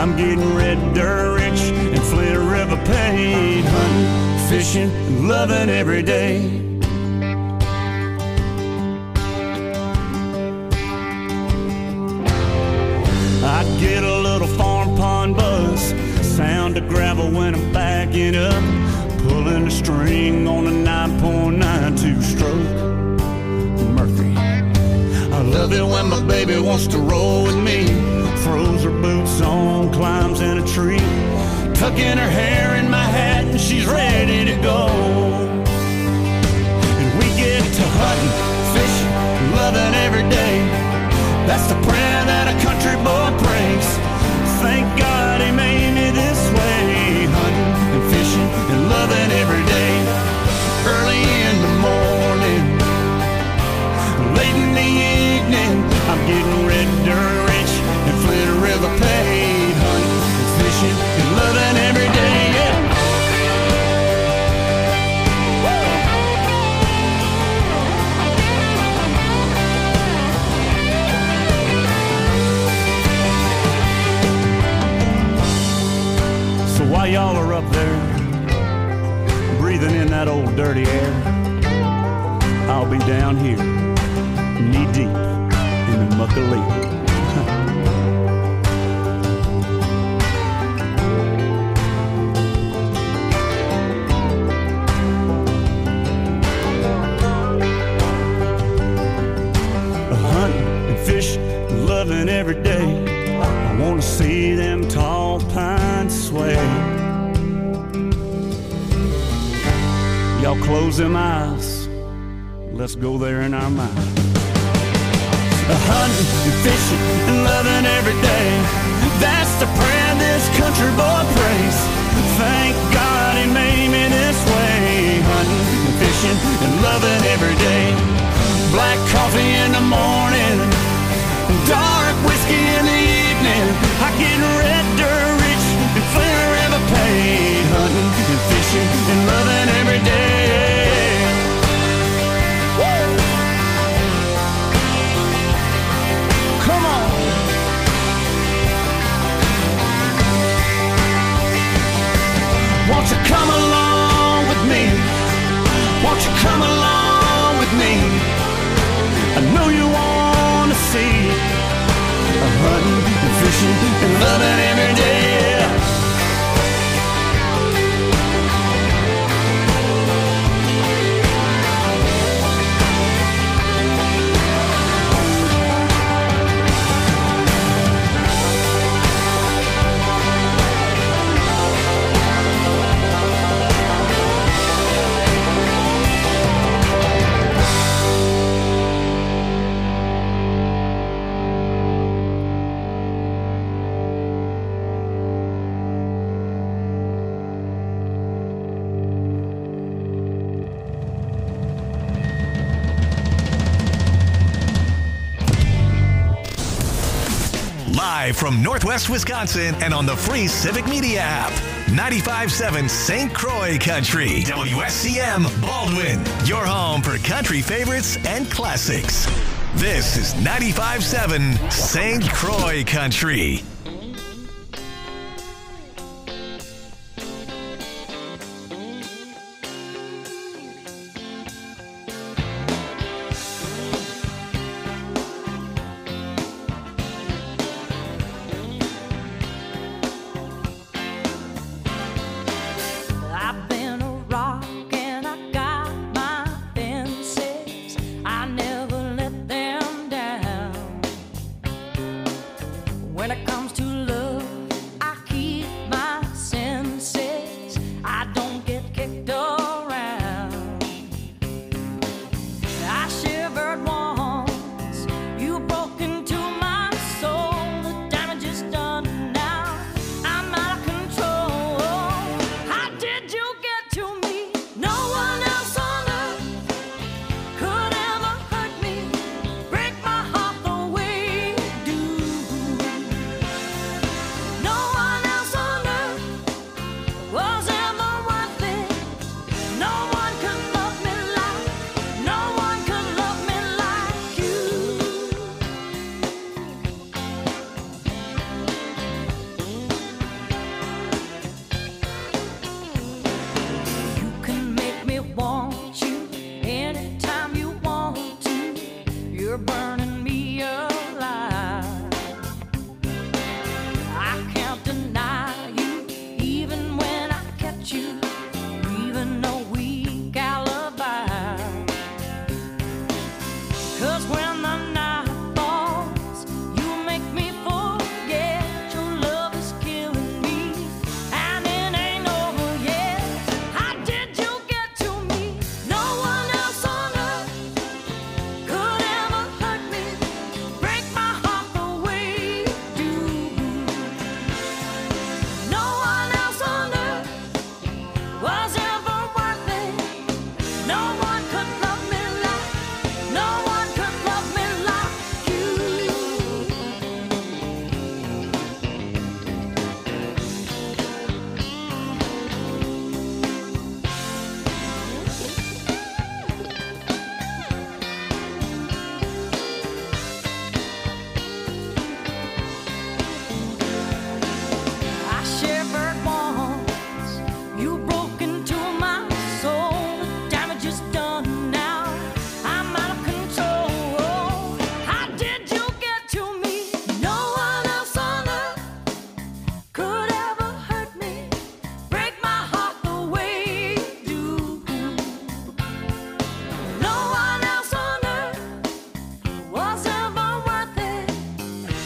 I'm getting red dirt rich and Flint River paid. Hunting, fishing, and loving every day. I get a little farm pond buzz, sound of gravel when I'm backing up, pulling the string on a 9.92 stroke Murphy. I love it when my baby wants to roll with me, throws her boots on, climbs in a tree, tucking her hair in my hat and she's ready to go. And we get to hunting, fishing, loving every day. That's the prayer that a country boy prays. Thank God he made me this way, hunting and fishing and loving every day. Early in the morning, late in the evening, I'm getting red dirt rich and Flint River paid. Hunting and fishing and loving every day, yeah. While y'all are up there, breathing in that old dirty air, I'll be down here, knee deep in the muck of leaf. Hunting and fishing, loving every day. I want to see them tall pines sway. Y'all close them eyes, let's go there in our mind. Hunting and fishing and loving every day, that's the prayer this country boy prays. Thank God he made me this way. Hunting and fishing and loving every day. Black coffee in the morning, dark whiskey in the evening. I get red dirt rich and Flint River paid. Hunting and fishing and loving every day. Woo! Come on. Won't you come along with me? Won't you come along with me? I know you want to see hunting and fishing and loving every day. Live from Northwest Wisconsin and on the free Civic Media app. 95.7 St. Croix Country. WSCM Baldwin. Your home for country favorites and classics. This is 95.7 St. Croix Country.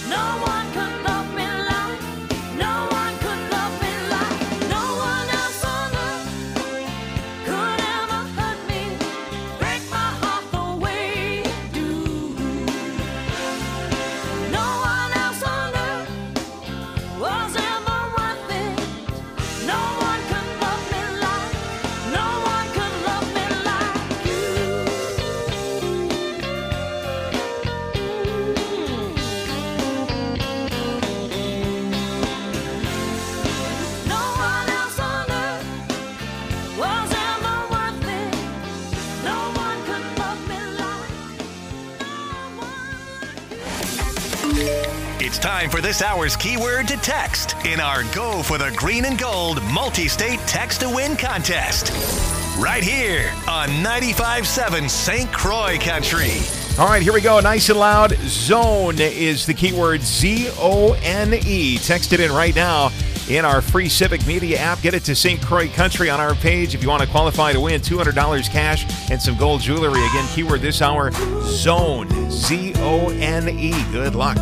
No one could love me like, no one could love me like, no one else on earth could ever hurt me, break my heart the way you do. No one else on earth was ever worth it. No one could love me like, no one could love me like you. No one else on earth was ever worth it. No one could love me like, no one like you. It's time for this hour's keyword to text in our Go for the Green and Gold multi-state text to win contest. Right here on 95.7 St. Croix Country. All right, here we go. Nice and loud. Zone is the keyword, Z-O-N-E. Text it in right now in our free Civic Media app. Get it to St. Croix Country on our page if you want to qualify to win $200 cash and some gold jewelry. Again, keyword this hour, Zone, Z-O-N-E. Good luck.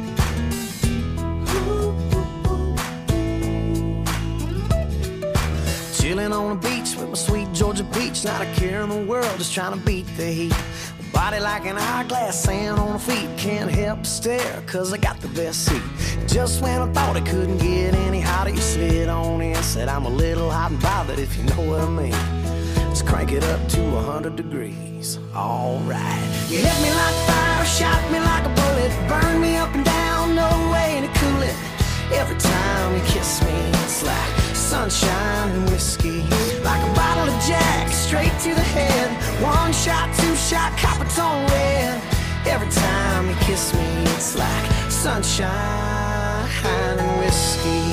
Chilling on the beach with my sweet Georgia peach, not a care in the world, just trying to beat the heat. Body like an hourglass, sand on her feet, can't help but stare, cause I got the best seat. Just when I thought it couldn't get any hotter, you slid on in, said I'm a little hot and bothered, if you know what I mean. Let's crank it up to 100 degrees, alright. You hit me like fire, shot me like a bullet, burn me up and down, no way to cool it. Every time you kiss me, it's like sunshine and whiskey, like a bottle of Jack, straight to the head. One shot, two shot, Coppertone red. Every time you kiss me, it's like sunshine and whiskey.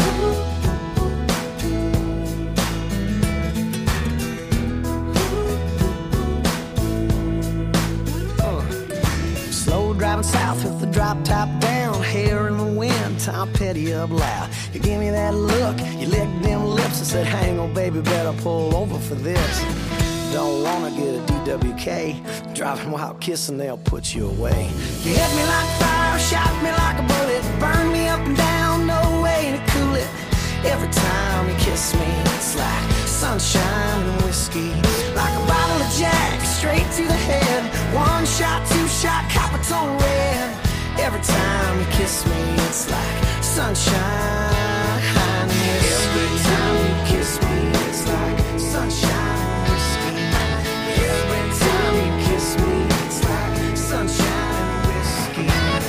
Slow driving south with the drop top down, hair in the wind, Tom Petty up loud. You gave me that look, you licked them lips and said, hang on baby, better pull over for this. Don't wanna get a DWK, driving while kissing, they'll put you away. You hit me like fire, shot me like a bullet, burn me up and down, no way to cool it. Every time you kiss me, it's like sunshine and whiskey, like a bottle of Jack, straight to the head. One shot, two shot, Coppertone red. Every time you kiss me, it's like sunshine and whiskey. Every time you kiss me, it's like sunshine and whiskey. Every time you kiss me, it's like sunshine and whiskey.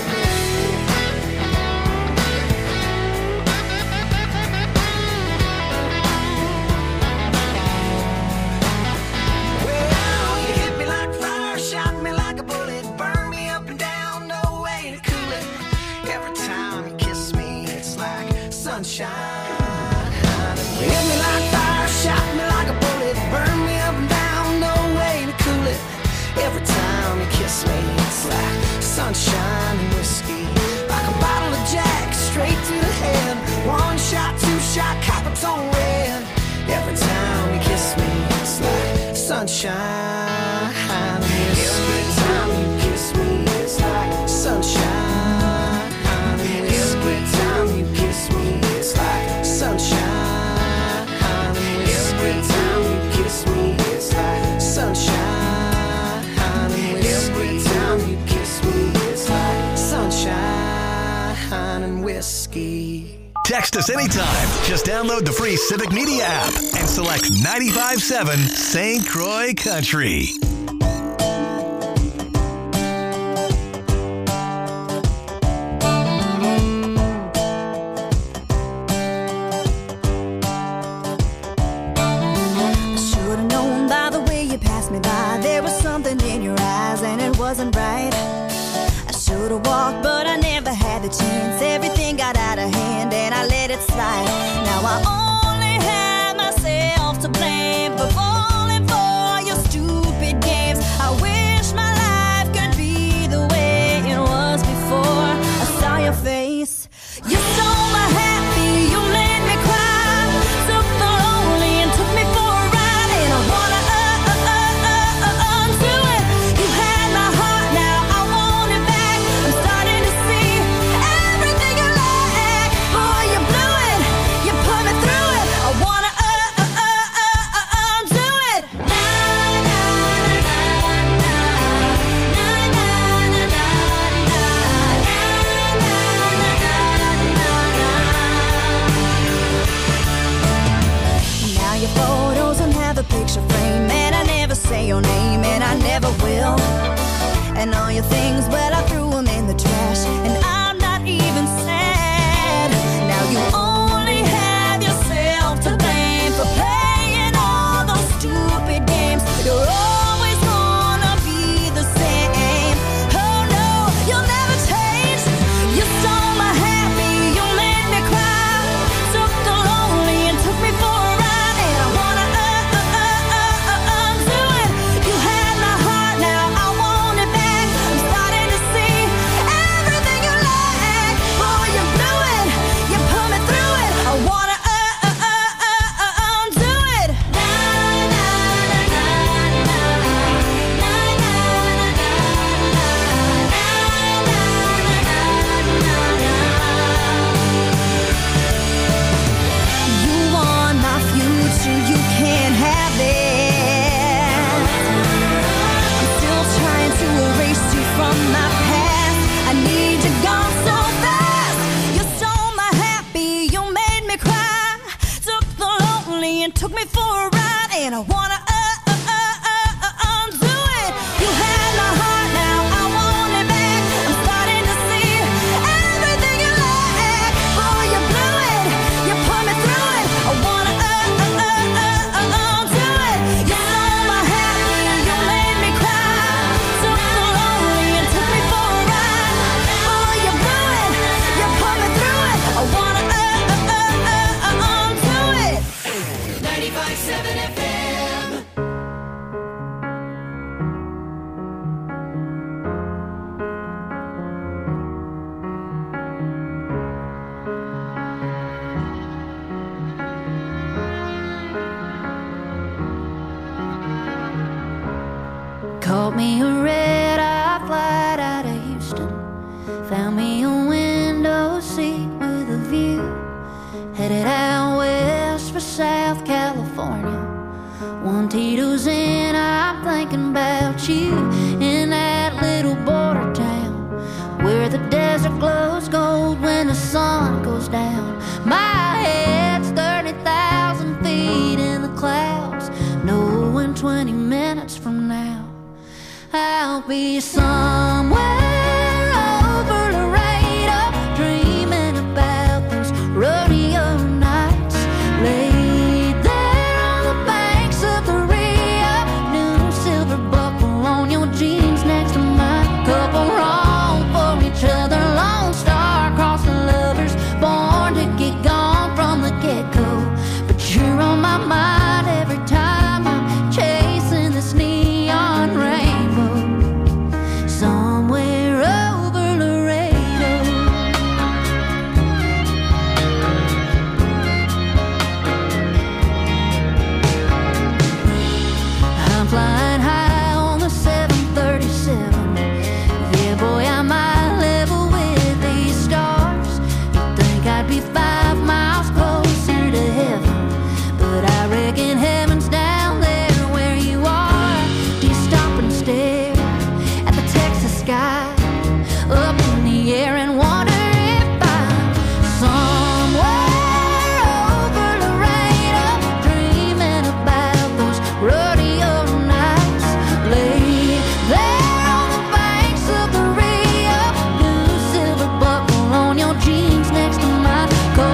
Well, you hit me like fire, shot me like a bullet, burn me up and down, no way to cool it. Every time you kiss me, it's like sunshine. You hit me like fire, shot me like a bullet, burn me up and down, no way to cool it. Every time you kiss me, it's like sunshine and whiskey, like a bottle of Jack, straight to the head. One shot, two shot, Coppertone red. Every time you kiss me, it's like sunshine and whiskey. Every time you kiss me, it's like sunshine and whiskey. Every time you kiss me, it's like sunshine and whiskey. Every time you kiss me, it's like sunshine and whiskey. Every time you kiss me, it's like sunshine and whiskey. Text us anytime. Just download the free Civic Media app and select 95.7 St. Croix Country. I should've known by the way you passed me by, there was something in your eyes and it wasn't right. I should've walked, but I never had the chance. Everything got out of hand and I let it slide. Now I only have myself to blame for falling for your stupid games. I wish my life could be the way it was before I saw your face. You stole my happy, you made me cry, took the lonely and took me for a ride, and I wanna undo it. You had my heart, now I want it back. I'm starting to see your things, well, I threw them in the trash, and I'm not even sad. Now you only have yourself to blame for playing all those stupid games. You're always gonna be the same. Oh no, you'll never change. You stole my happy, you made me cry. Took the lonely and took me for a ride, and I wanna undo it. You had my heart, now I want it back. I'm starting to see everything you lack. Boy, you blew it, you put me through it. I wanna undo it. You want my future, you can't have it. I'm still trying to erase you from my past. I need you gone so fast. You stole my happy, you made me cry. Took the lonely and took me for a ride, and I wanna undo it. You had my heart, now I want it back. I'm starting to see everything you lack. Boy, you blew it, you put me through it. I wanna undo it. You stole my happy, you made me cry. Took the lonely and took me for a ride. Boy, you blew it, you put me through it. I wanna undo it. 95.7 FM. Caught me a red-eye flight out of Houston. Found me a window seat with a view. Headed out west for South California. One Tito's in, I'm thinking about you. In that little border town where the desert glows gold when the sun goes down. My head's 30,000 feet in the clouds, knowing 20 minutes from now I'll be somewhere over Laredo, dreaming about those rodeo nights. Laid there on the banks of the Rio, new silver buckle on your jeans next to mine. Couple wrong for each other, lone star across the lovers, born to get gone from the get-go. But you're on my mind every time I'm chasing this neon rainbow. Somewhere over Laredo. I'm flying high on the 737. Yeah, boy, I might level with these stars. You'd think I'd be 5 miles closer to heaven, but I reckon heaven's down there where you are. Do you stop and stare at the Texas sky up in the air and wonder if I'm somewhere over Laredo, dreaming about those rodeo nights? Lay there on the banks of the Rio, new silver buckle on your jeans next to mine.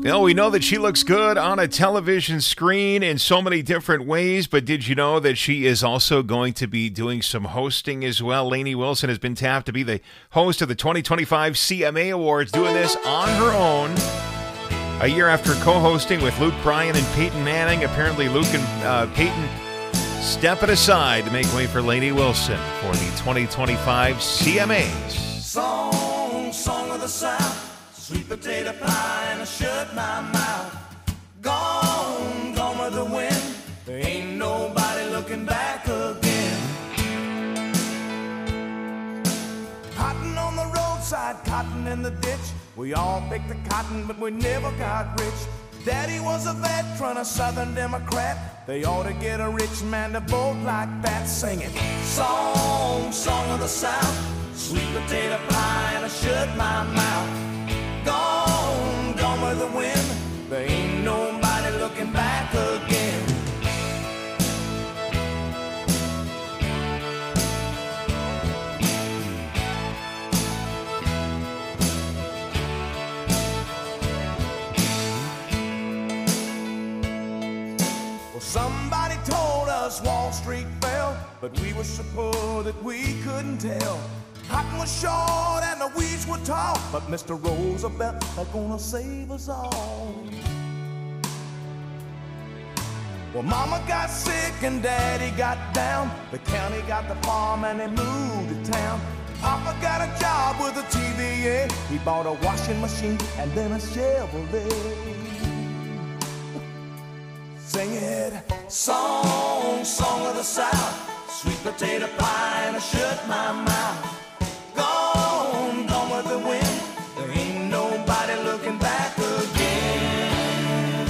Well, we know that she looks good on a television screen in so many different ways, but did you know that she is also going to be doing some hosting as well? Lainey Wilson has been tapped to be the host of the 2025 CMA Awards, doing this on her own. A year after co-hosting with Luke Bryan and Peyton Manning, apparently Luke and Peyton stepping aside to make way for Lainey Wilson for the 2025 CMAs. Song of the South. Sweet potato pie and I shut my mouth. Gone with the wind. There ain't nobody looking back again. Cotton on the roadside, cotton in the ditch. We all picked the cotton, but we never got rich. Daddy was a veteran, a Southern Democrat. They ought to get a rich man to vote like that. Singing song of the South. Sweet potato pie and I shut my mouth. Gone with the wind. There ain't nobody looking back again. Well, somebody told us Wall Street fell, but we were so poor that we couldn't tell. Cotton was short and the weeds were tall, but Mr. Roosevelt is gonna save us all. Well, Mama got sick and Daddy got down. The county got the farm and they moved to town. Papa got a job with a TVA. He bought a washing machine and then a Chevrolet. Sing it, song of the South. Sweet potato pie and I shut my mouth. Gone with the wind. There ain't nobody looking back again.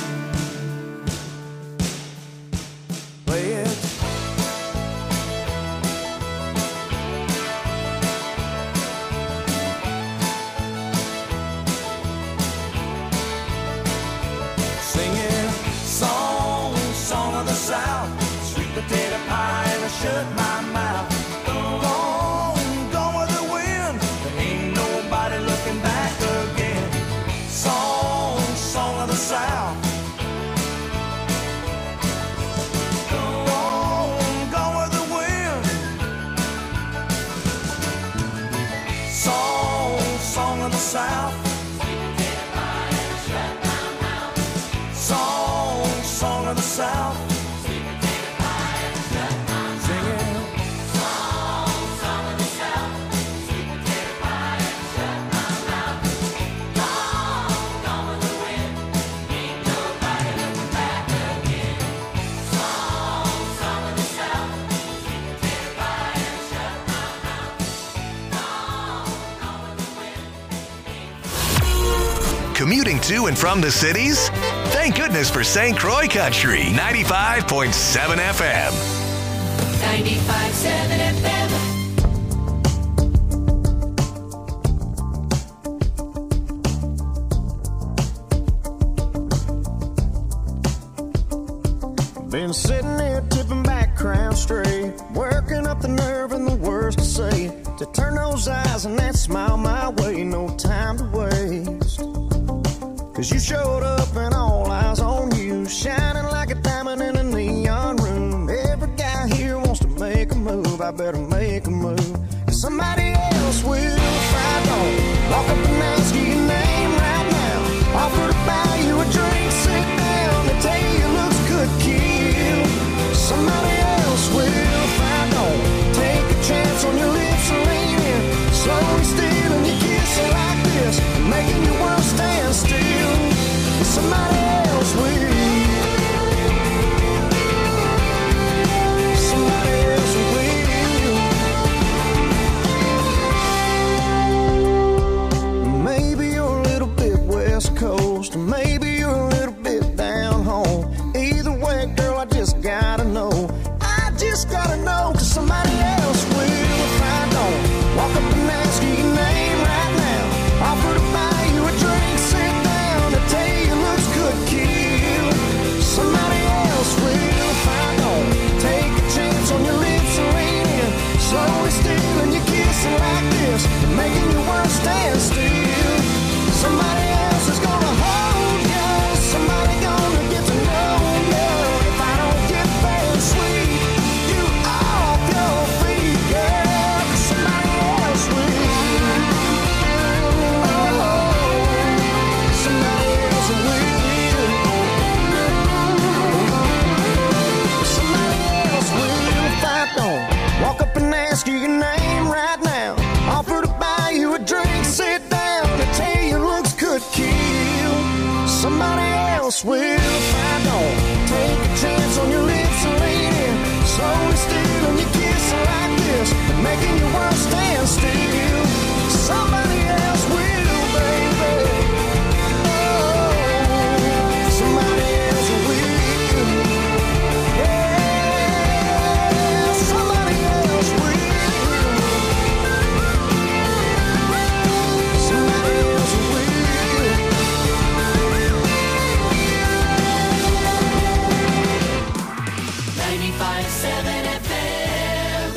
Play it. Singing song of the South. Sweet potato pie and I shut my mouth. South. Go with the wind. Song of the South. Song of the South. Commuting to and from the cities? Thank goodness for St. Croix Country, 95.7 FM. 95.7 FM. Been sitting here tipping back, crown straight, working up the nerve and the words to say, to turn those eyes and that smile my way, no time to waste. 'Cause you showed up and all eyes on you, shining like a diamond in a neon room. Every guy here wants to make a move, I better make a move. 'Cause somebody else will if I don't. Walk up and ask you your name right now. Offer to buy you a drink, sit down, they tell you looks good, kill. Somebody else will if I don't. Take a chance on your lips and lean in, slowly stealing your kiss like this, making your world stand still. Somebody else will. Somebody else will. Maybe you're a little bit West Coast, maybe you're a little bit down home. Either way, girl, I just gotta know. I just gotta know, 'cause somebody else will if I don't. Walk up and ask you your name right now. Offer to buy you a drink, sit down, and tell you looks good, else will if I don't take a chance on your lips, lady. Slowly stealing your kiss like this and making your world stand still. Somebody else will, baby. Oh, somebody else will. Yeah, somebody else will. Somebody else will. 95.7 FM.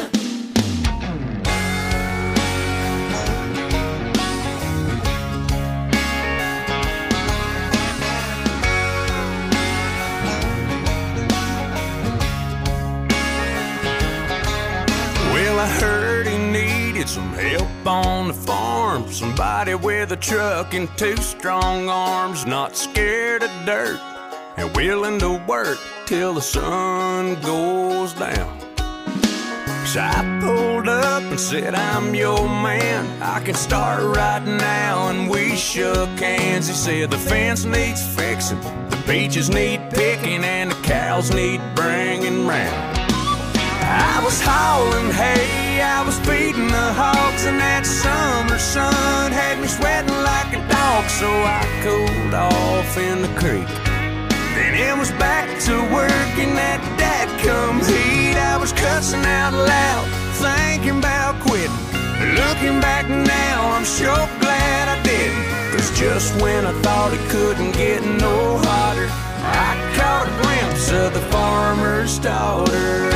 Well, I heard he needed some help on the farm. Somebody with a truck and two strong arms, not scared of dirt and willing to work till the sun goes down. So I pulled up and said, I'm your man, I can start right now. And we shook hands. He said the fence needs fixing, the peaches need picking, and the cows need bringing round. I was hauling hay, I was feeding the hogs, and that summer sun had me sweating like a dog. So I cooled off in the creek. Then it was back to work in that dadgum heat. I was cussing out loud, thinking about quitting. Looking back now, I'm sure glad I didn't. 'Cause just when I thought it couldn't get no hotter, I caught a glimpse of the farmer's daughter.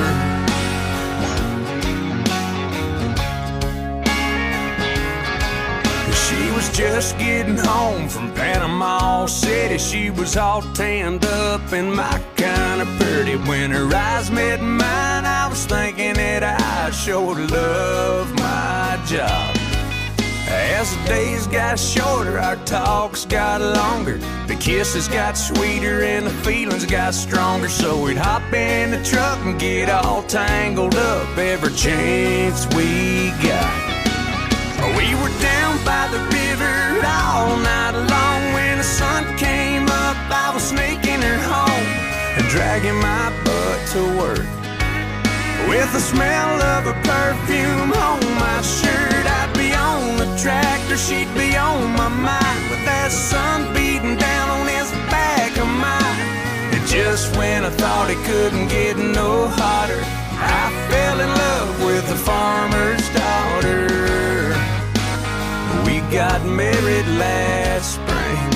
She was just getting home from Panama City. She was all tanned up and my kind of pretty. When her eyes met mine, I was thinking that I sure love my job. As the days got shorter, our talks got longer. The kisses got sweeter and the feelings got stronger. So we'd hop in the truck and get all tangled up every chance we got. We were down by the river all night long. When the sun came up, I was sneaking her home and dragging my butt to work. With the smell of her perfume on my shirt, I'd be on the tractor, she'd be on my mind, with that sun beating down on this back of mine. And just when I thought it couldn't get no hotter, I fell in love with the farmer's daughter. We got married last spring.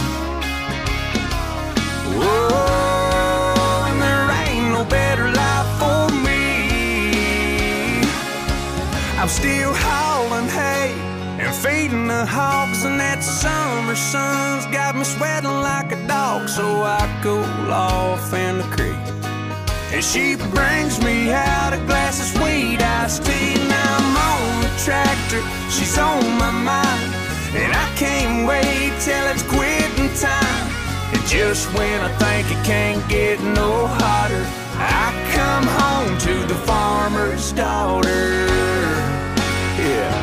Whoa, and there ain't no better life for me. I'm still hauling hay and feeding the hogs, and that summer sun's got me sweating like a dog. So I cool off in the creek, and she brings me out a glass of sweet iced tea. Now I'm on the tractor, she's on my mind, and I can't wait till it's quitting time. And just when I think it can't get no hotter, I come home to the farmer's daughter. Yeah.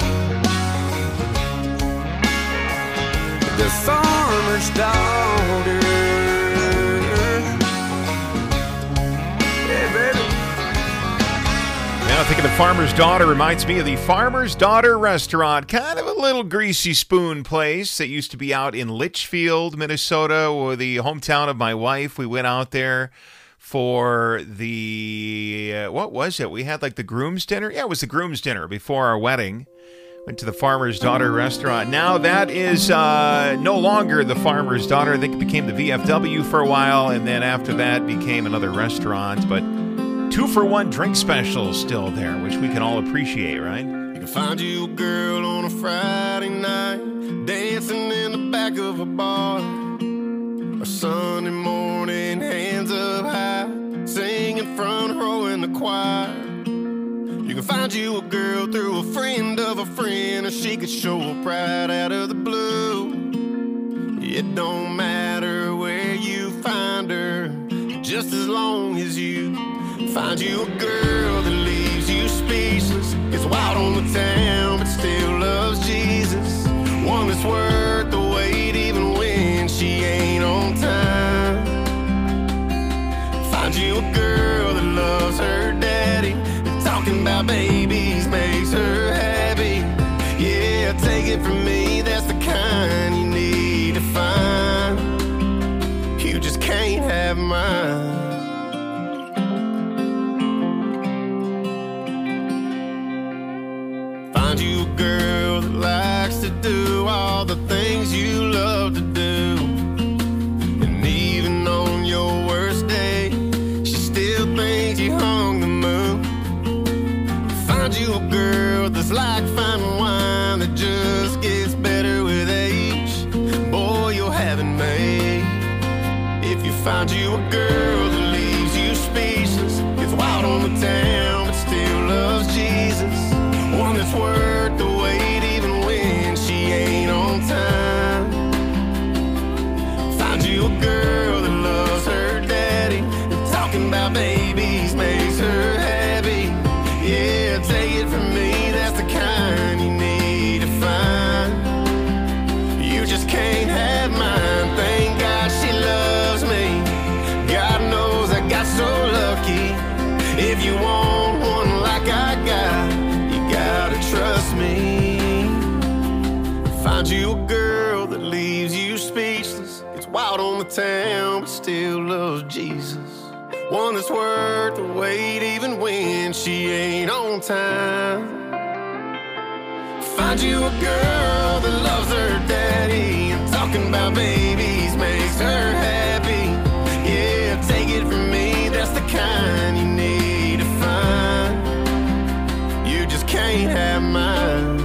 The farmer's daughter. Yeah, baby. Now, thinking of Farmer's Daughter reminds me of the Farmer's Daughter restaurant. Kind of a little greasy spoon place that used to be out in Litchfield, Minnesota, or the hometown of my wife. We went out there for the, what was it? We had like the groom's dinner? Yeah, it was the groom's dinner before our wedding. Went to the Farmer's Daughter restaurant. Now that is no longer the Farmer's Daughter. I think it became the VFW for a while, and then after that became another restaurant. But 2-for-1 drink special still there, which we can all appreciate, right? You can find you a girl on a Friday night, dancing in the back of a bar. Or Sunday morning, hands up high, singing front row in the choir. You can find you a girl through a friend of a friend, or she could show up right out of the blue. It don't matter where you find her, just as long as you find you a girl that leaves you speechless, gets wild on the town but still loves Jesus. One that's worth the wait even when she ain't on time. it from me, that's the kind you need to find. You just can't have mine. Find you a girl that likes to do all the things you love to do. And even on your worst day, she still thinks you hung the moon. Find you a girl that's like fine wine that just gets better with age. Boy, you'll have it made. If you find you a girl that leaves you speechless, gets wild on the town but still loves Jesus, one that's worth the wait even when she ain't on time. Find you a girl that loves her daddy, and talking about babies makes her happy. Yeah, take it from me, that's the kind you need to find. You just can't have mine. Thank God she loves me. God knows I got so lucky. If you want one like I got, you gotta trust me. Find you a girl that leaves you speechless, gets wild on the town but still loves Jesus, one that's worth the wait even when she ain't on time. Find you a girl that loves her daddy, and talking about babies makes her happy. Yeah, take it from me, that's the kind you need to find. You just can't have mine.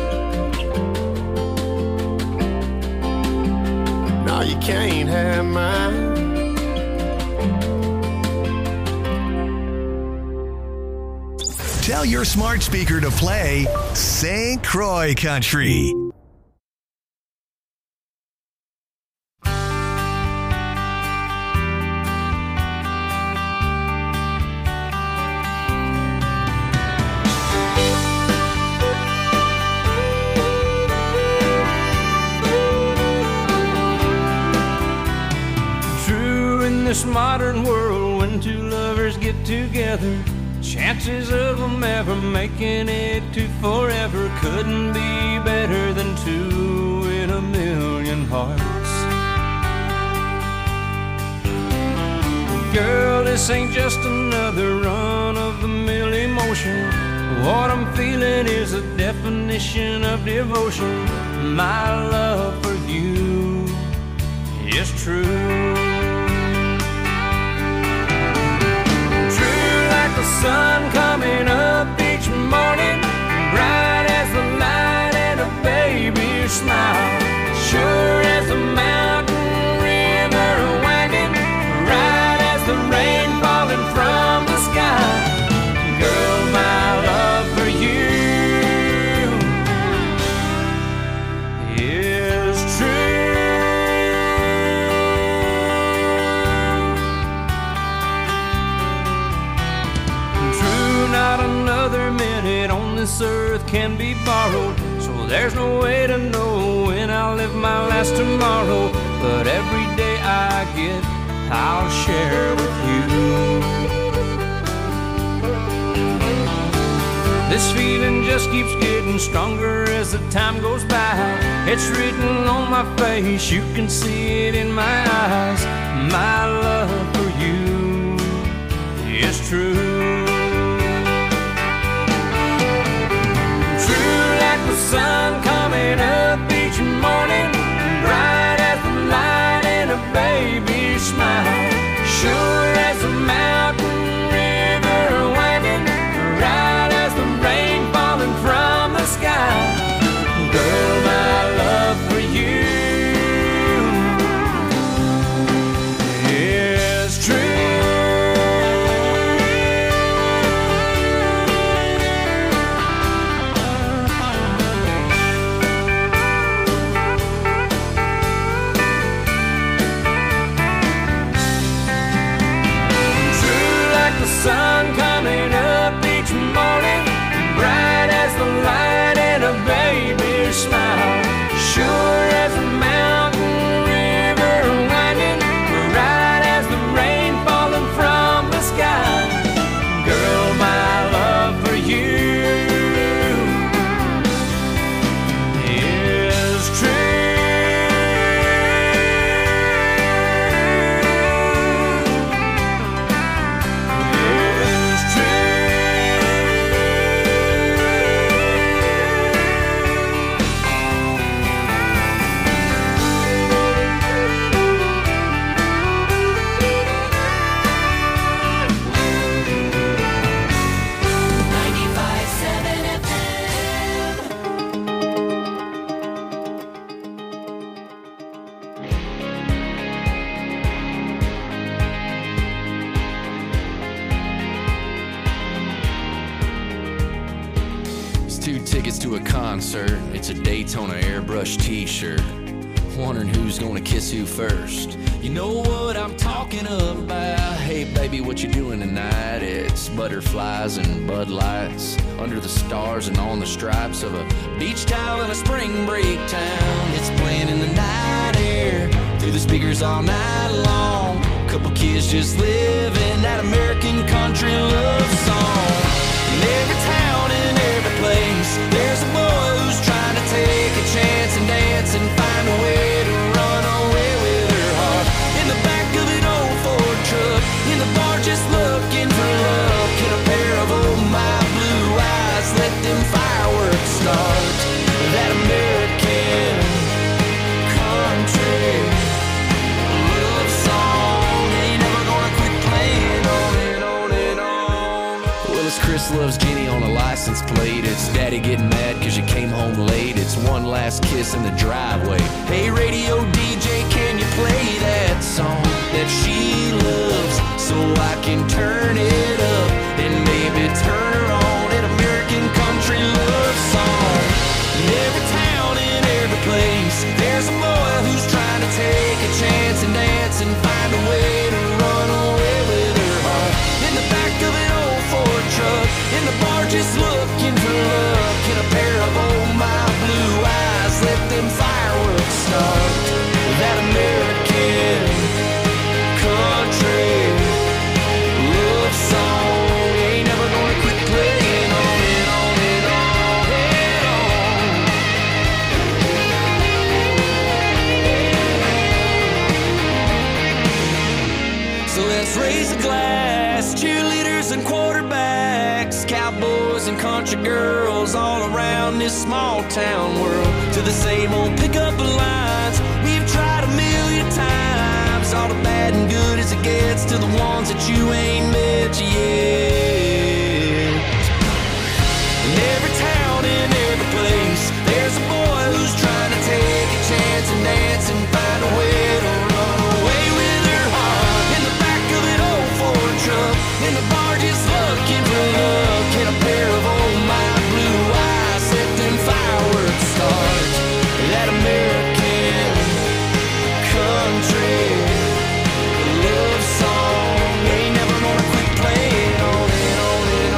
No, you can't have mine. Tell your smart speaker to play St. Croix Country. True, in this modern world, when two lovers get together, chances of them ever making it to forever couldn't be better than two in a million hearts. Girl, this ain't just another run-of-the-mill emotion. What I'm feeling is a definition of devotion. My love for you is true. The sun coming up each morning, bright as the light and a baby's smile, sure as the mountain river winding, right as the rain falling from the sky. Girl, my love for you is true. Not another minute on this earth can be borrowed, so there's no way to know when I'll live my last tomorrow. But every day I get, I'll share with you. This feeling just keeps getting stronger as the time goes by. It's written on my face, you can see it in my eyes. My love for you is true. The sun coming up each morning, bright as the light and a baby's smile, sure as the mountain river winding, right as the rain falling from the sky. Girl, my love for you is true. tickets to a concert. It's a Daytona airbrush t-shirt. Wondering who's gonna kiss who first. You know what I'm talking about. Hey baby, what you doing tonight? It's butterflies and Bud Lights under the stars and on the stripes of a beach towel in a spring break town. It's playing in the night air through the speakers all night long. Couple kids just living that American country love song. In every town, in every place, there's a boy who's trying to take a chance and dance and find a way to run away with her heart. In the back of an old Ford truck, in the bar just looking for love. Get a pair of old my blue eyes, let them fireworks start. That American country love song ain't never gonna quit playing on and on and on. Well, it's Chris loves Jenny on a license plate. It's Daddy getting mad cause you came home late. It's one last kiss in the driveway. Hey radio DJ, can you play that song that she loves so I can turn it up and maybe turn her on? An American country love song. In every town, in every place, there's a boy who's trying to take a chance and dance and find a way to run away with her heart. In the back of an old Ford truck, in the bar just looking for love. Get a pair of old my blue eyes, let them fireworks start. That American country love song ain't never gonna quit playing on and on and on and on. So let's raise a glass, cheerleaders and quarterbacks, cowboys and country girls all around this small town world. To the same old pickup lines we've tried a million times. All the bad and good as it gets to the ones that you ain't met yet. In every town, in every place, there's a boy who's trying to take a chance and dance and find a way to run away with her heart. In the back of an old Ford truck, in the bar just looking for love. Get a pair of old my blue eyes, let them fireworks start. That American country love song ain't never gonna quit playing on and on and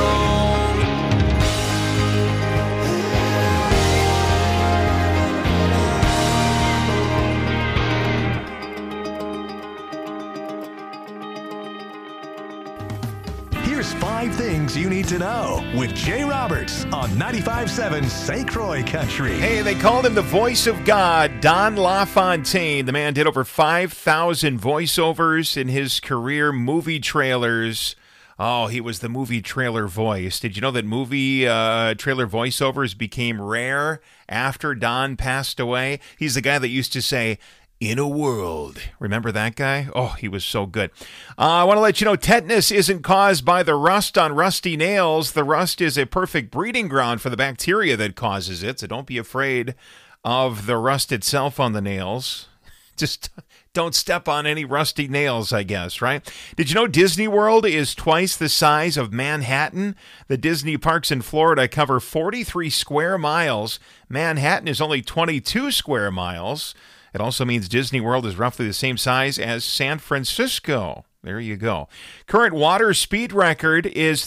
on. Here's 5 things you need to know with Jay Roberts on 95.7 St. Croix Country. Hey, they called him the voice of God, Don LaFontaine. The man did over 5,000 voiceovers in his career, movie trailers. Oh, he was the movie trailer voice. Did you know that movie trailer voiceovers became rare after Don passed away? He's the guy that used to say, "In a world." Remember that guy? Oh, he was so good. I want to let you know tetanus isn't caused by the rust on rusty nails. The rust is a perfect breeding ground for the bacteria that causes it, so don't be afraid of the rust itself on the nails. Just don't step on any rusty nails, I guess, right? Did you know Disney World is twice the size of Manhattan? The Disney parks in Florida cover 43 square miles. Manhattan is only 22 square miles. It also means Disney World is roughly the same size as San Francisco. There you go. Current water speed record is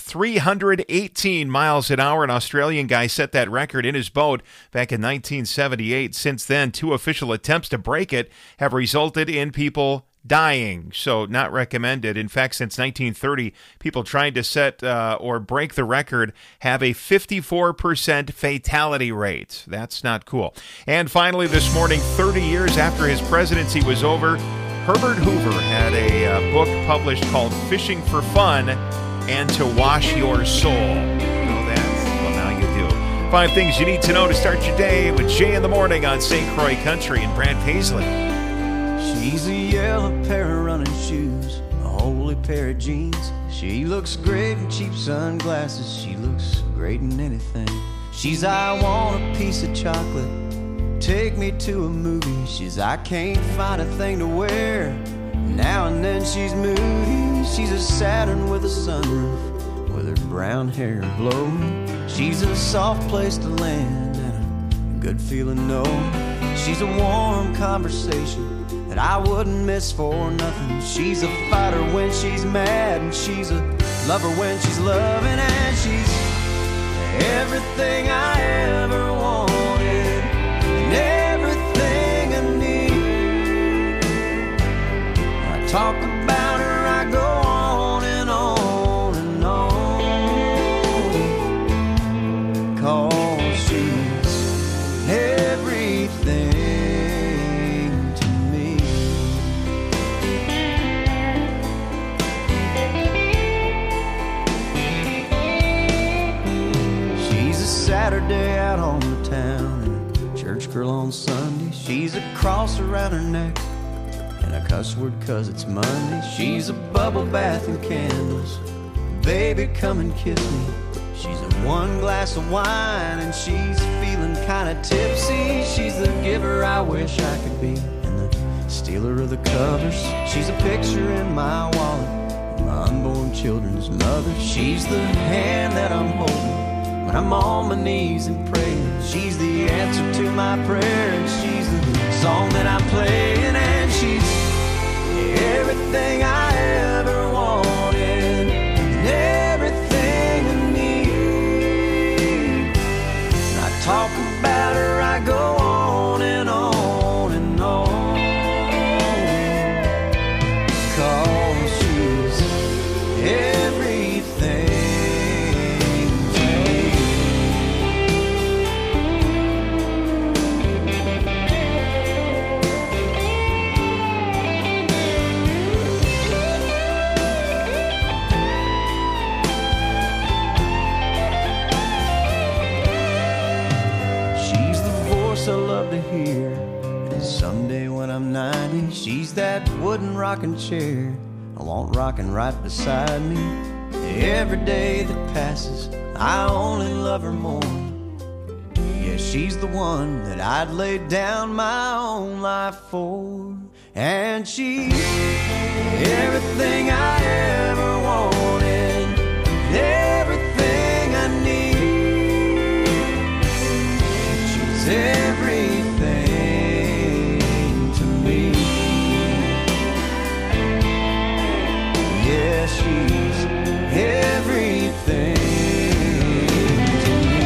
318 miles an hour. An Australian guy set that record in his boat back in 1978. Since then, 2 official attempts to break it have resulted in people dying, so not recommended. In fact, since 1930, people trying to set or break the record have a 54% fatality rate. That's not cool. And finally, this morning, 30 years after his presidency was over, Herbert Hoover had a book published called Fishing for Fun and to Wash Your Soul. You know that? Well, now you do. 5 things you need to know to start your day with Jay in the Morning on St. Croix Country and Brad Paisley. She's a yellow pair of running shoes, a holy pair of jeans. She looks great in cheap sunglasses. She looks great in anything. She's, I want a piece of chocolate, take me to a movie. She's, I can't find a thing to wear. Now and then she's moody. She's a Saturn with a sunroof, with her brown hair blowing. She's a soft place to land and a good feeling knowing. She's a warm conversation that I wouldn't miss for nothing. She's a fighter when she's mad, and she's a lover when she's loving, and she's everything I ever wanted and everything I need. When I talk about her, I go on and on and on, 'cause she's everything to me. She's a Saturday out on the town and a church girl on Sunday. She's a cross around her neck and a cuss word 'cause it's Monday. She's a bubble bath and candles. Baby, come and kiss me. She's a one glass of wine and she's feeling kinda tipsy. She's the giver I wish I could be and the stealer of the covers. She's a picture in my wallet, my unborn children's mother. She's the hand that I'm holding when I'm on my knees and praying. She's the answer to my prayer, and she's the song that I'm playing, and she's everything I ever wanted and everything I need. When I talk about her, I go on and on and on, 'cause she's everything to me. She's the voice I love to hear, and someday when I'm 90, she's that wooden rocking chair I want rocking right beside me. Every day that passes, I only love her more. Yeah, she's the one that I'd lay down my own life for, and she's everything I ever wanted, everything I need. She's everything to me. Yeah, she's everything to me.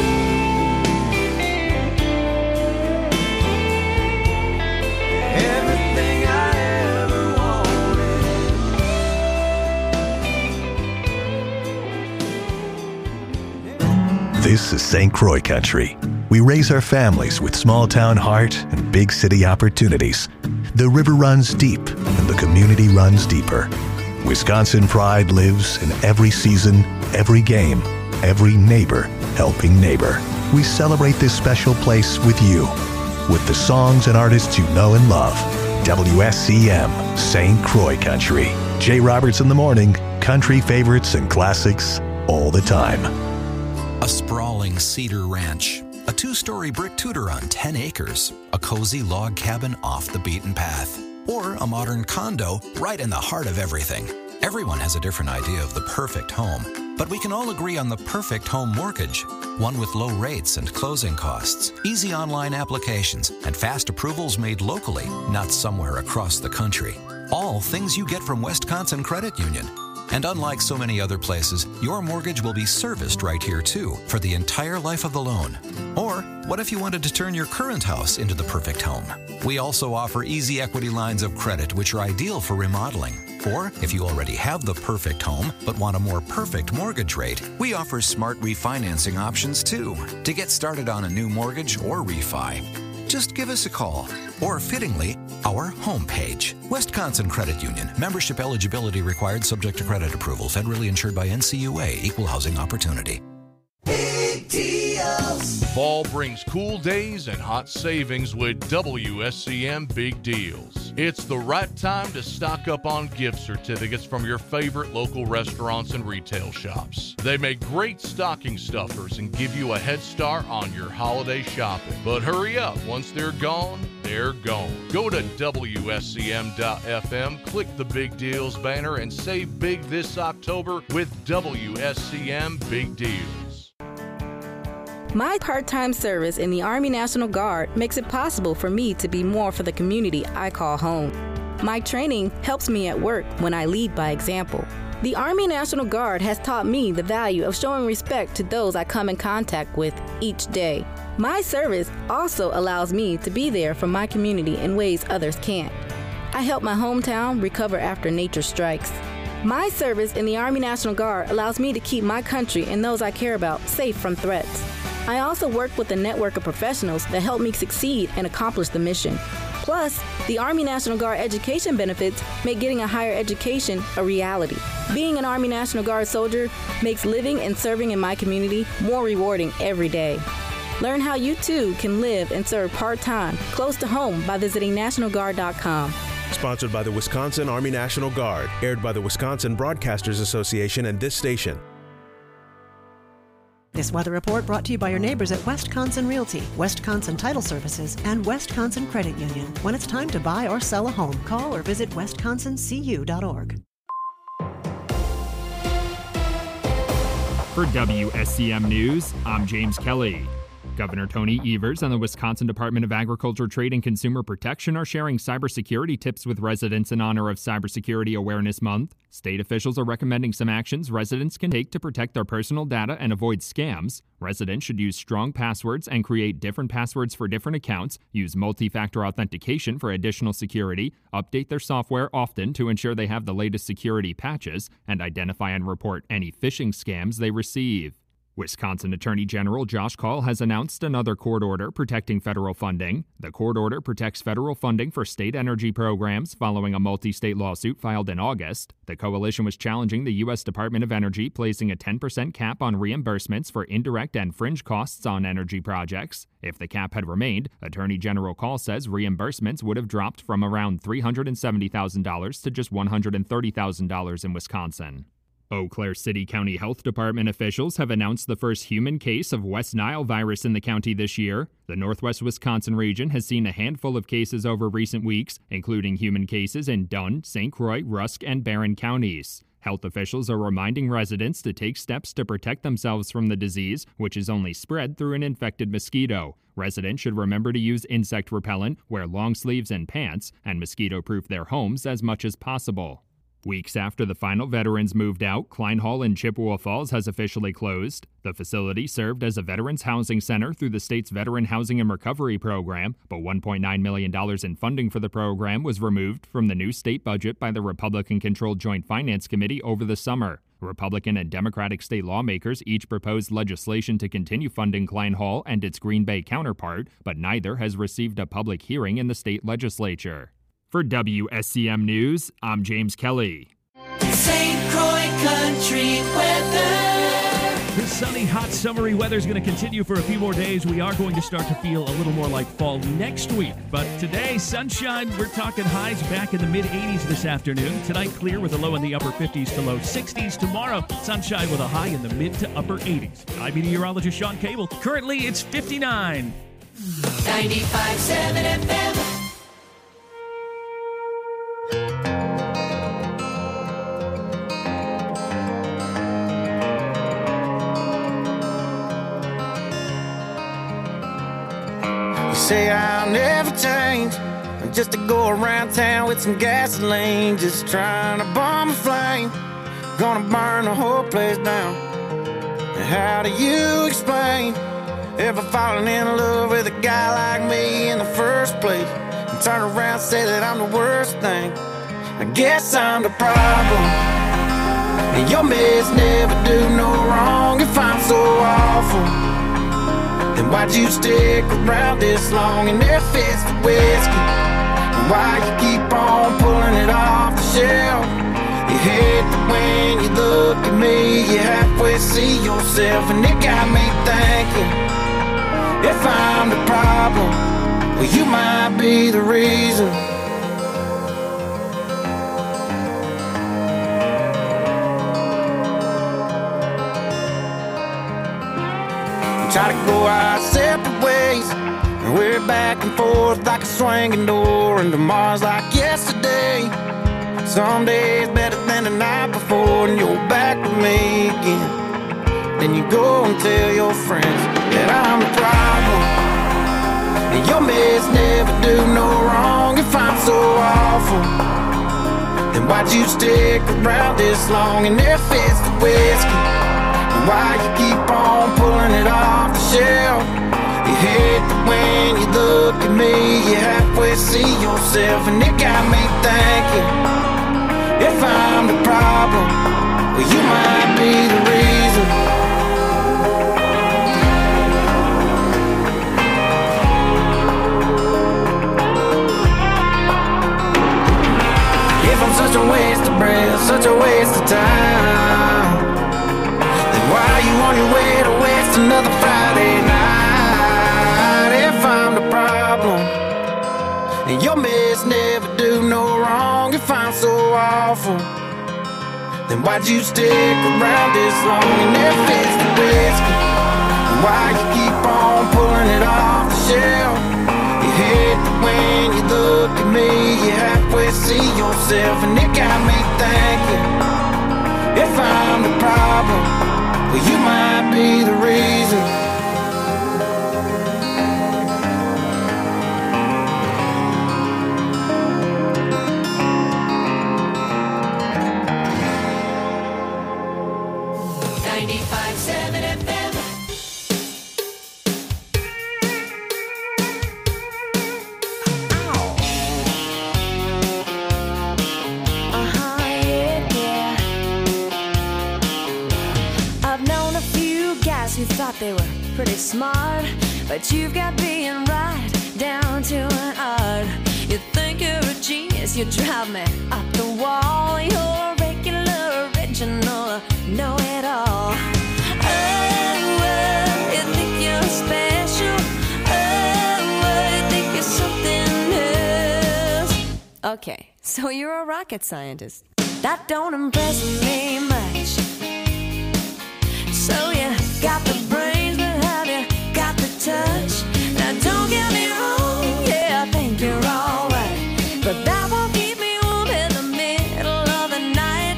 Everything I ever wanted. This is St. Croix Country. We raise our families with small town heart and big city opportunities. The river runs deep and the community runs deeper. Wisconsin pride lives in every season, every game, every neighbor helping neighbor. We celebrate this special place with you, with the songs and artists you know and love. WSCM, St. Croix Country. Jay Roberts in the morning, country favorites and classics all the time. A sprawling cedar ranch, a 2-story brick tutor on 10 acres, a cozy log cabin off the beaten path, or a modern condo right in the heart of everything. Everyone has a different idea of the perfect home, but we can all agree on the perfect home mortgage. One with low rates and closing costs, easy online applications, and fast approvals made locally, not somewhere across the country. All things you get from Wisconsin Credit Union. And unlike so many other places, your mortgage will be serviced right here too for the entire life of the loan. Or what if you wanted to turn your current house into the perfect home? We also offer easy equity lines of credit which are ideal for remodeling. Or if you already have the perfect home but want a more perfect mortgage rate, we offer smart refinancing options too to get started on a new mortgage or refi. Just give us a call, or fittingly, our homepage. Wisconsin Credit Union. Membership eligibility required, subject to credit approval. Federally insured by NCUA. Equal housing opportunity. Big deals. Fall brings cool days and hot savings with WSCM Big Deals. holidays, it's the right time to stock up on gift certificates from your favorite local restaurants and retail shops. They make great stocking stuffers and give you a head start on your holiday shopping. But hurry up, once they're gone, they're gone. Go to WSCM.FM, click the Big Deals banner, and save big this October with WSCM Big Deals. My part-time service in the Army National Guard makes it possible for me to be more for the community I call home. My training helps me at work when I lead by example. The Army National Guard has taught me the value of showing respect to those I come in contact with each day. My service also allows me to be there for my community in ways others can't. I help my hometown recover after nature strikes. My service in the Army National Guard allows me to keep my country and those I care about safe from threats. I also work with a network of professionals that help me succeed and accomplish the mission. Plus, the Army National Guard education benefits make getting a higher education a reality. Being an Army National Guard soldier makes living and serving in my community more rewarding every day. Learn how you too can live and serve part-time close to home by visiting nationalguard.com. Sponsored by the Wisconsin Army National Guard, aired by the Wisconsin Broadcasters Association and this station. This weather report brought to you by your neighbors at Wisconsin Realty, Wisconsin Title Services, and Wisconsin Credit Union. When it's time to buy or sell a home, call or visit wisconsincu.org. For WSCM News, I'm James Kelly. Governor Tony Evers and the Wisconsin Department of Agriculture, Trade, and Consumer Protection are sharing cybersecurity tips with residents in honor of Cybersecurity Awareness Month. State officials are recommending some actions residents can take to protect their personal data and avoid scams. Residents should use strong passwords and create different passwords for different accounts, use multi-factor authentication for additional security, update their software often to ensure they have the latest security patches, and identify and report any phishing scams they receive. Wisconsin Attorney General Josh Kaul has announced another court order protecting federal funding. The court order protects federal funding for state energy programs following a multi-state lawsuit filed in August. The coalition was challenging the U.S. Department of Energy placing a 10% cap on reimbursements for indirect and fringe costs on energy projects. If the cap had remained, Attorney General Kaul says reimbursements would have dropped from around $370,000 to just $130,000 in Wisconsin. Eau Claire City County Health Department officials have announced the first human case of West Nile virus in the county this year. The Northwest Wisconsin region has seen a handful of cases over recent weeks, including human cases in Dunn, St. Croix, Rusk, and Barron counties. Health officials are reminding residents to take steps to protect themselves from the disease, which is only spread through an infected mosquito. Residents should remember to use insect repellent, wear long sleeves and pants, and mosquito-proof their homes as much as possible. Weeks after the final veterans moved out, Klein Hall in Chippewa Falls has officially closed. The facility served as a veterans housing center through the state's Veteran Housing and Recovery Program, but $1.9 million in funding for the program was removed from the new state budget by the Republican-controlled Joint Finance Committee over the summer. Republican and Democratic state lawmakers each proposed legislation to continue funding Klein Hall and its Green Bay counterpart, but neither has received a public hearing in the state legislature. For WSCM News, I'm James Kelly. St. Croix Country Weather. This sunny, hot, summery weather is going to continue for a few more days. We are going to start to feel a little more like fall next week. But today, sunshine, we're talking highs back in the mid-80s this afternoon. Tonight, clear with a low in the upper 50s to low 60s. Tomorrow, sunshine with a high in the mid to upper 80s. I'm meteorologist Sean Cable. Currently, it's 59. 95.7 FM. Say I'll never change, I'm just to go around town with some gasoline, just trying to bomb a flame, gonna burn the whole place down. And how do you explain ever falling in love with a guy like me in the first place, and turn around and say that I'm the worst thing? I guess I'm the problem, and your mess never do no wrong. If I'm so awful, then why'd you stick around this long and there fits the whiskey? And why you keep on pulling it off the shelf? You hate that when you look at me, you halfway see yourself, and it got me thinking, if I'm the problem, well, you might be the reason. and forth like a swinging door, and tomorrow's like yesterday. Some days better than the night before, and you're back with me again. Then you go and tell your friends that I'm the problem, and your meds never do no wrong. If I'm so awful, then why'd you stick around this long? And if it's the whiskey, then why you keep on pulling it off the shelf? You hate that when you look at me, you halfway see yourself, and it got me thinking, if I'm the problem, well, you might be the reason. If I'm such a waste of breath, such a waste of time, then why are you on your way to waste another Friday night? If I'm the problem, and your meds never do no wrong. If I'm so awful, then why'd you stick around this long? And if it's the whiskey, then why you keep on pulling it off the shelf? You hate that when you look at me, you halfway see yourself, and it got me thinking, if I'm the problem, well, you might be the reason. They were pretty smart, but you've got being right down to an art. You think you're a genius, you drive me up the wall. You're regular, original, know-it-all. Oh, you think you're special. Oh, you think you're something else. Okay, so you're a rocket scientist. That don't impress me much. So you got the brains, but have you got the touch? Now don't get me wrong, yeah, I think you're alright, but that won't keep me warm in the middle of the night.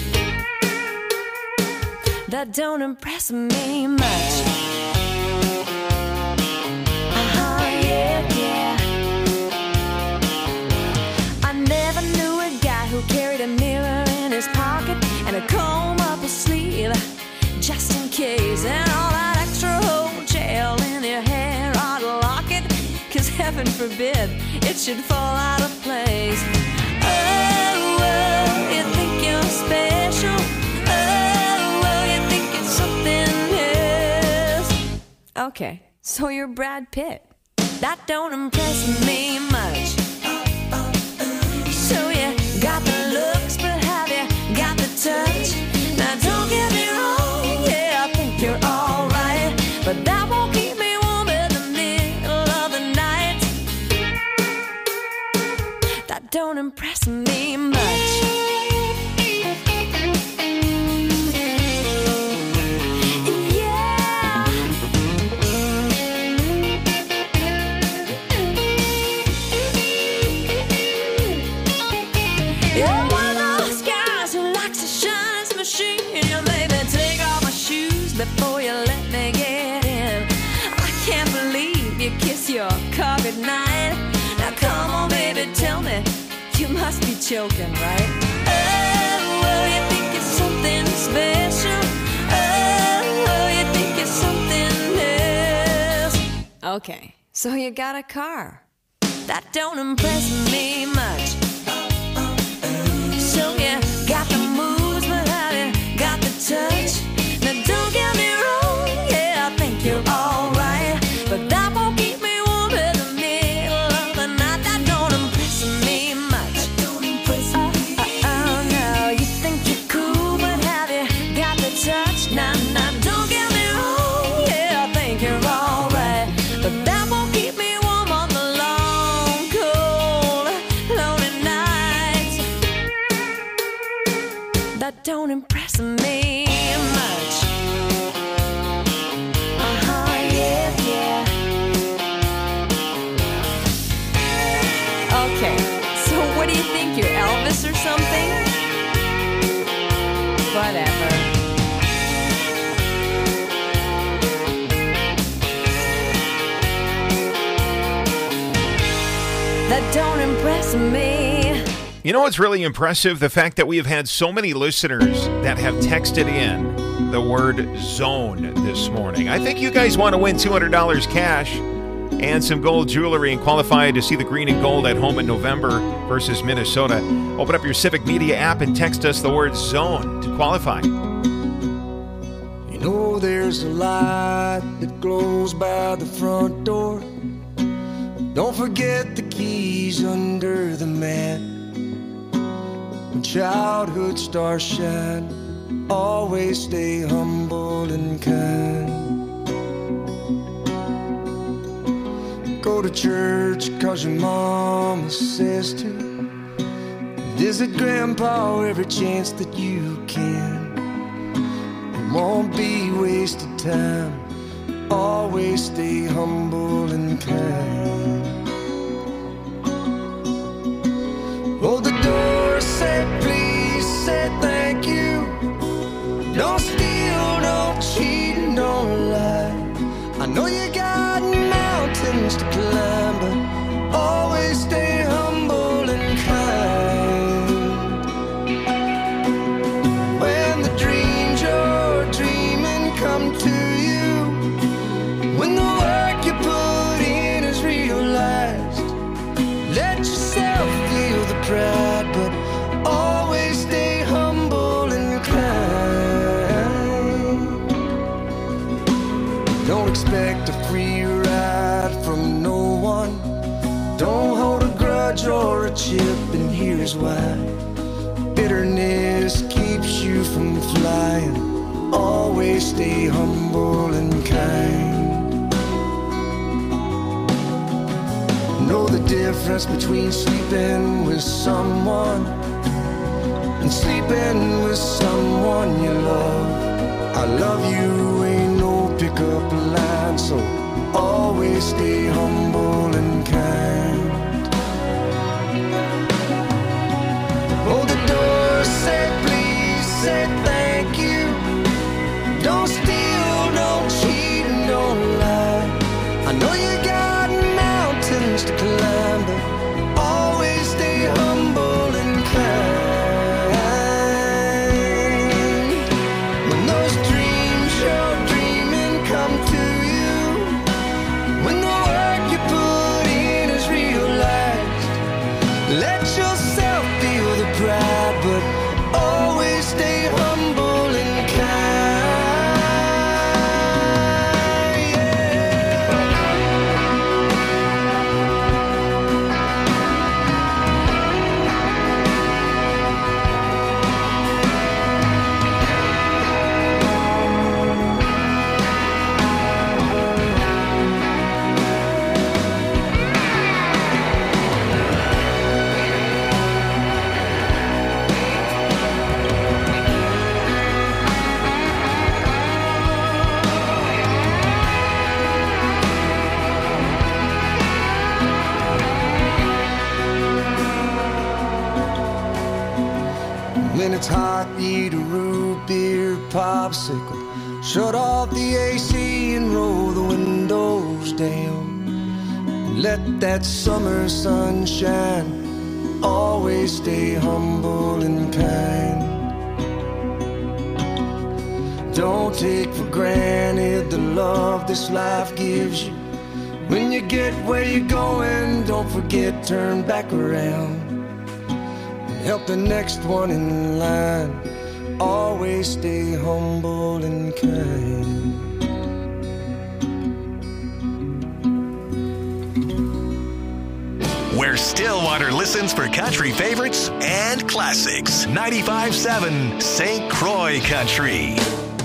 That don't impress me much. Yeah, yeah. I never knew a guy who carried a mirror in his pocket and a comb up his sleeve, just in case, and all that extra whole gel in your hair ought to lock it, 'cause heaven forbid it should fall out of place. Oh, you think you're special. Oh, you think it's something else. Okay, so you're Brad Pitt. That don't impress me much. So you got the looks, but have you got the touch? Now don't get me wrong, you're alright, but that won't keep me warm in the middle of the night. That don't impress me much. You're one of those guys who likes to shine his machine. You maybe take off my shoes before you let me get in. I can't believe you kiss your car goodnight. Now come on, baby, tell me, you must be joking, right? Oh, you think it's something special. Oh, you think it's something else. Okay, so you got a car. That don't impress me much. So you got the moves, but have you got the touch? Now don't get me wrong, yeah, I think you're alright, but that won't keep me warm in the middle of the night. That don't impress me much. Oh, no, you think you're cool, but have you got the touch? Now, don't get me wrong, yeah, I think you're alright, but that won't keep me warm on the long, cold, lonely nights. That don't impress me much. Yeah, yeah. or something? Whatever. That don't impress me. You know what's really impressive? The fact that we have had so many listeners that have texted in the word zone this morning. I think you guys want to win $200 cash and some gold jewelry and qualify to see the green and gold at home in November versus Minnesota. Open up your Civic Media app and text us the word zone to qualify. You know there's a light that glows by the front door. Don't forget the keys under the mat. When childhood stars shine, always stay humble and kind. Go to church 'cause your mama says to. Visit grandpa every chance that you can. It won't be wasted time. Always stay humble and kind. Hold the door, say please, say thank you. Don't steal, don't cheat, and don't lie. I know you got mountains to climb, but always stay humble and kind. When the dreams you're dreaming come to you, when the work you put in is realized, let yourself feel the pride, but always stay humble and kind. Don't expect a free ride from no one. Don't hold a grudge or a chip, and here's why. Bitterness keeps you from flying. Always stay humble and kind. Know the difference between sleeping with someone and sleeping with someone you love. I love you ain't no pickup line, so always stay humble and kind. Hold the door, say please, say thank you. Don't steal, don't cheat, and don't lie. I know you got mountains to climb, but always stay humble and kind. When those dreams you're dreaming come to you, when the work you put in is realized, let yourself feel the pride, but always stay humble and kind. When it's hot, eat a root beer popsicle. Shut off the AC and roll the windows down. Let that summer sun shine. Always stay humble and kind. Don't take for granted the love this life gives you. When you get where you're going, don't forget, turn back around. Help the next one in line. Always stay humble and kind. Where Stillwater listens for country favorites and classics. 95.7 St. Croix Country.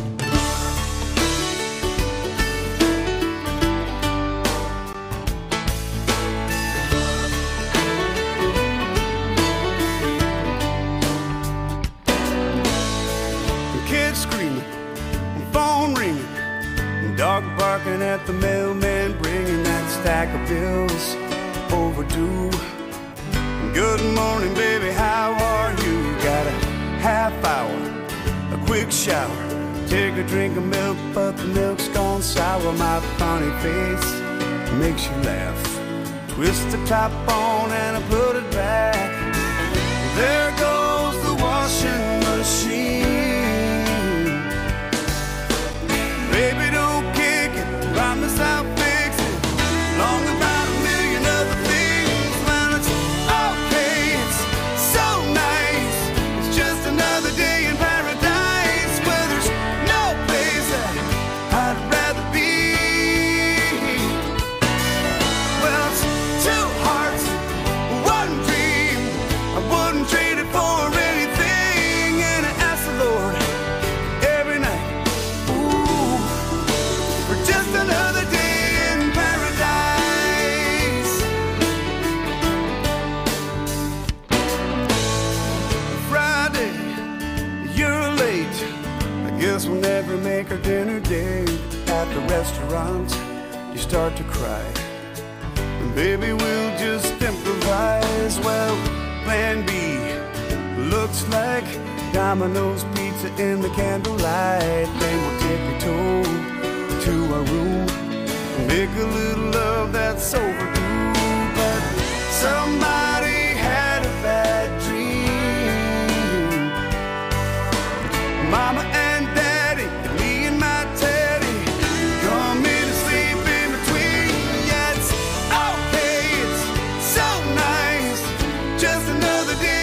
Dog barking at the mailman, bringing that stack of bills overdue. Good morning, baby, how are quick shower, take a drink of milk, but the milk's gone sour. My funny face makes you laugh. Twist the top on and I put it back. There goes the washing machine. Baby, don't kick it, promise I'll fix it. Long about a million other things. Well, it's okay, it's so nice. It's just another day in paradise where there's no place that I'd rather be. Well, it's two hearts, one dream. I wouldn't trade it for anything. And I ask the Lord every night, ooh, for just another day in paradise. Friday, you're late. I guess we'll never make our dinner date. At the restaurant, you start to cry. And baby, we'll just improvise. Well, plan B looks like Domino's pizza in the candlelight. Then we'll tippy-toe to our room and make a little love that's overdue. But somebody had a bad dream. Mama and Daddy, me and my Teddy, come in and sleep in between. Yeah, it's okay, it's so nice. Just another day